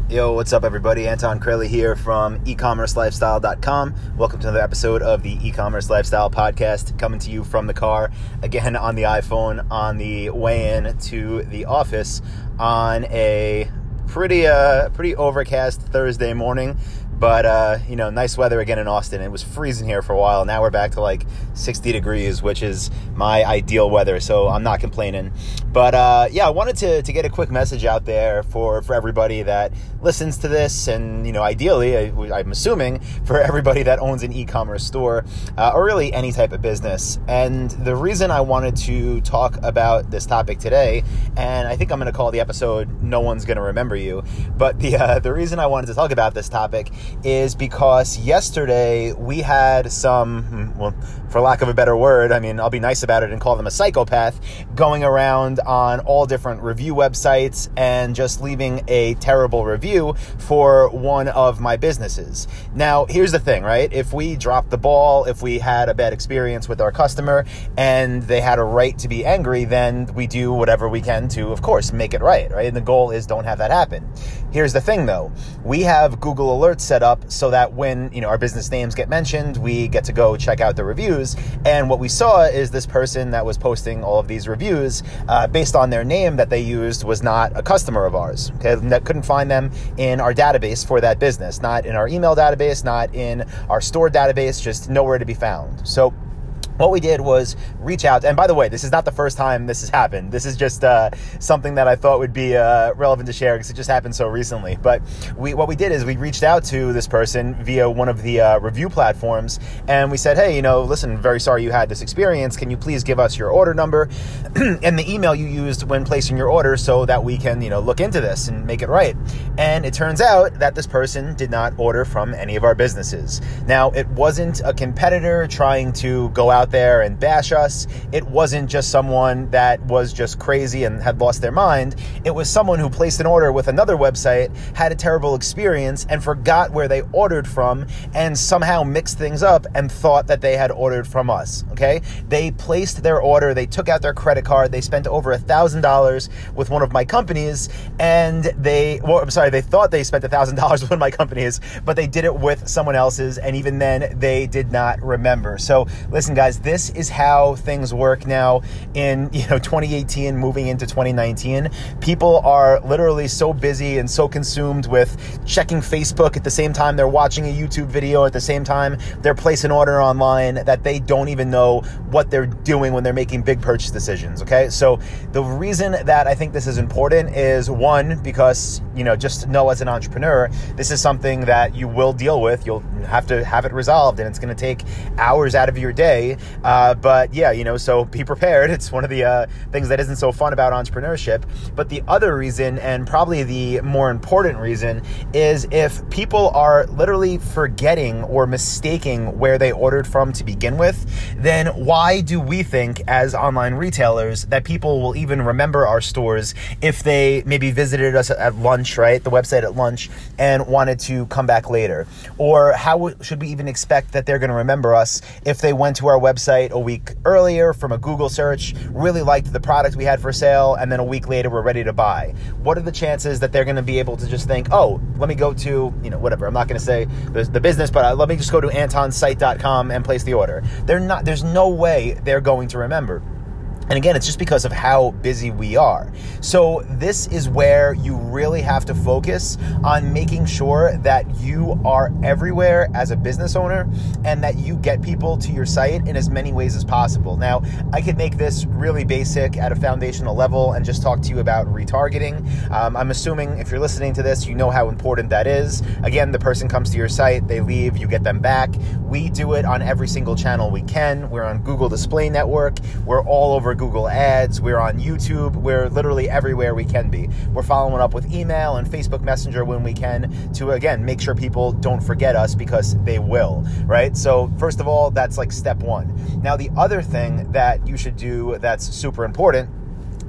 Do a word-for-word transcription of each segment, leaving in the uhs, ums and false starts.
Yo, what's up everybody? Anton Crowley here from e commerce lifestyle dot com. Welcome to another episode of the E-Commerce Lifestyle Podcast, coming to you from the car, again on the iPhone, on the way in to the office on a pretty uh, pretty overcast Thursday morning. But, uh, you know, nice weather again in Austin. It was freezing here for a while. Now we're back to like sixty degrees, which is my ideal weather, so I'm not complaining. But, uh, yeah, I wanted to, to get a quick message out there for, for everybody that listens to this. And, you know, ideally, I, I'm assuming for everybody that owns an e-commerce store uh, or really any type of business. And the reason I wanted to talk about this topic today, and I think I'm going to call the episode "No One's Going to Remember You," but the uh, the reason I wanted to talk about this topic is because yesterday we had some, well, for lack of a better word, I mean, I'll be nice about it and call them a psychopath, going around on all different review websites and just leaving a terrible review for one of my businesses. Now, here's the thing, right? If we dropped the ball, if we had a bad experience with our customer and they had a right to be angry, then we do whatever we can to, of course, make it right, right? And the goal is don't have that happen. Here's the thing, though. We have Google Alerts set up so that when, you know, our business names get mentioned, we get to go check out the reviews. And what we saw is this person that was posting all of these reviews uh, based on their name that they used was not a customer of ours. Okay, that couldn't find them in our database for that business, not in our email database, not in our store database, just nowhere to be found. So what we did was reach out, and by the way, this is not the first time this has happened. This is just uh, something that I thought would be uh, relevant to share because it just happened so recently. But we, what we did is we reached out to this person via one of the uh, review platforms, and we said, hey, you know, listen, very sorry you had this experience. Can you please give us your order number and the email you used when placing your order so that we can, you know, look into this and make it right? And it turns out that this person did not order from any of our businesses. Now, it wasn't a competitor trying to go out there and bash us. It wasn't just someone that was just crazy and had lost their mind. It was someone who placed an order with another website, had a terrible experience, and forgot where they ordered from and somehow mixed things up and thought that they had ordered from us, okay? They placed their order, they took out their credit card, they spent over a thousand dollars with one of my companies, and they, well, I'm sorry, they thought they spent a thousand dollars with one of my companies, but they did it with someone else's, and even then, they did not remember. So, listen, guys, this is how things work now in, you know, twenty eighteen moving into twenty nineteen. People are literally so busy and so consumed with checking Facebook at the same time they're watching a YouTube video, at the same time they're placing an order online, that they don't even know what they're doing when they're making big purchase decisions, okay? So the reason that I think this is important is, one, because, you know, just to know as an entrepreneur, this is something that you will deal with. You'll have to have it resolved, and it's going to take hours out of your day. Uh, but yeah, you know, so be prepared. It's one of the uh, things that isn't so fun about entrepreneurship. But the other reason, and probably the more important reason, is if people are literally forgetting or mistaking where they ordered from to begin with, then why do we think as online retailers that people will even remember our stores if they maybe visited us at lunch, right? The website at lunch, and wanted to come back later? Or how should we even expect that they're going to remember us if they went to our website a week earlier from a Google search, really liked the product we had for sale, and then a week later we're ready to buy? What are the chances that they're going to be able to just think, oh, let me go to, you know, whatever, I'm not going to say the, the business, but uh, let me just go to anton site dot com and place the order? They're not, there's no way they're going to remember. And again, it's just because of how busy we are. So this is where you really have to focus on making sure that you are everywhere as a business owner and that you get people to your site in as many ways as possible. Now, I could make this really basic at a foundational level and just talk to you about retargeting. Um, I'm assuming if you're listening to this, you know how important that is. Again, the person comes to your site, they leave, you get them back. We do it on every single channel we can. We're on Google Display Network. We're all over Google Ads. We're on YouTube. We're literally everywhere we can be. We're following up with email and Facebook Messenger when we can to, again, make sure people don't forget us, because they will, right? So first of all, that's like step one. Now, the other thing that you should do that's super important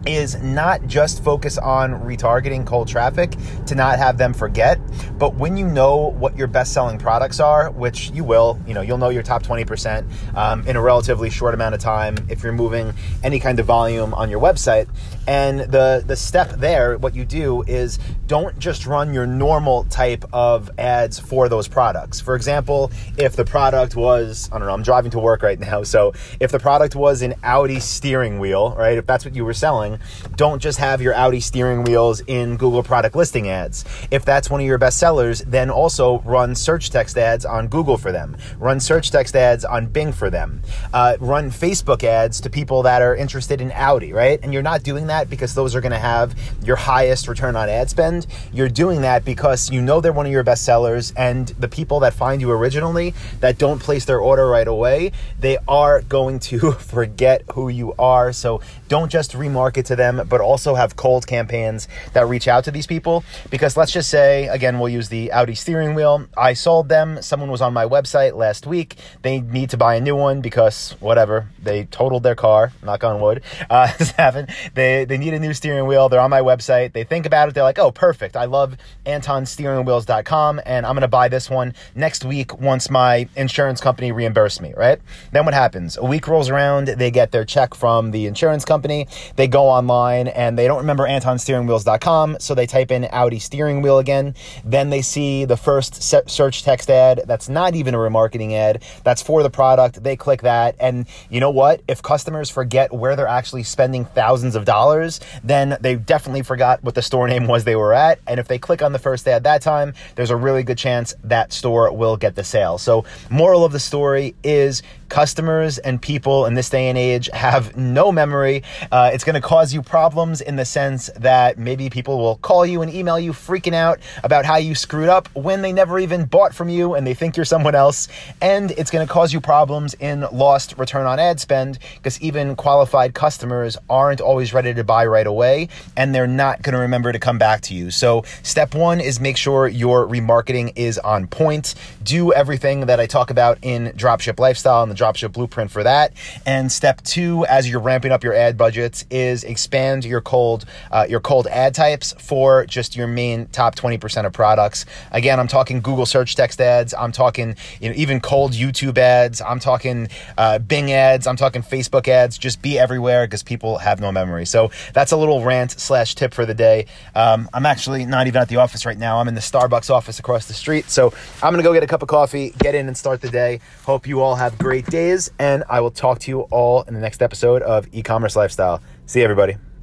is not just focus on retargeting cold traffic to not have them forget, but when you know what your best-selling products are, which you will, you know, you'll know your top twenty percent um, in a relatively short amount of time if you're moving any kind of volume on your website. And the, the step there, what you do is don't just run your normal type of ads for those products. For example, if the product was, I don't know, I'm driving to work right now, so if the product was an Audi steering wheel, right, if that's what you were selling, don't just have your Audi steering wheels in Google product listing ads. If that's one of your best sellers, then also run search text ads on Google for them. Run search text ads on Bing for them. Uh, run Facebook ads to people that are interested in Audi, right? And you're not doing that because those are going to have your highest return on ad spend. You're doing that because you know they're one of your best sellers, and the people that find you originally that don't place their order right away, they are going to forget who you are. So don't just remarket to them, but also have cold campaigns that reach out to these people. Because let's just say, again, we'll use the Audi steering wheel. I sold them. Someone was on my website last week. They need to buy a new one because whatever, they totaled their car, knock on wood. Uh, happened. They, they need a new steering wheel. They're on my website. They think about it. They're like, oh, perfect. I love anton steering wheels dot com and I'm going to buy this one next week once my insurance company reimburses me, right? Then what happens? A week rolls around. They get their check from the insurance company. They go online and they don't remember anton steering wheels dot com, so they type in Audi steering wheel again. Then they see the first search text ad that's not even a remarketing ad. That's for the product. They click that. And you know what? If customers forget where they're actually spending thousands of dollars, then they definitely forgot what the store name was they were at. And if they click on the first ad that time, there's a really good chance that store will get the sale. So moral of the story is customers and people in this day and age have no memory. Uh, it's going to cause you problems in the sense that maybe people will call you and email you freaking out about how you screwed up when they never even bought from you and they think you're someone else. And it's going to cause you problems in lost return on ad spend because even qualified customers aren't always ready to buy right away and they're not going to remember to come back to you. So step one is make sure your remarketing is on point. Do everything that I talk about in Dropship Lifestyle and the Dropship Blueprint for that. And step two, as you're ramping up your ad budgets, is expand your cold uh, your cold ad types for just your main top twenty percent of products. Again, I'm talking Google search text ads. I'm talking, you know, even cold YouTube ads. I'm talking uh, Bing ads. I'm talking Facebook ads. Just be everywhere because people have no memory. So that's a little rant slash tip for the day. Um, I'm actually not even at the office right now. I'm in the Starbucks office across the street. So I'm going to go get a cup of coffee, get in and start the day. Hope you all have great days, and I will talk to you all in the next episode of E-Commerce Lifestyle. See you, everybody.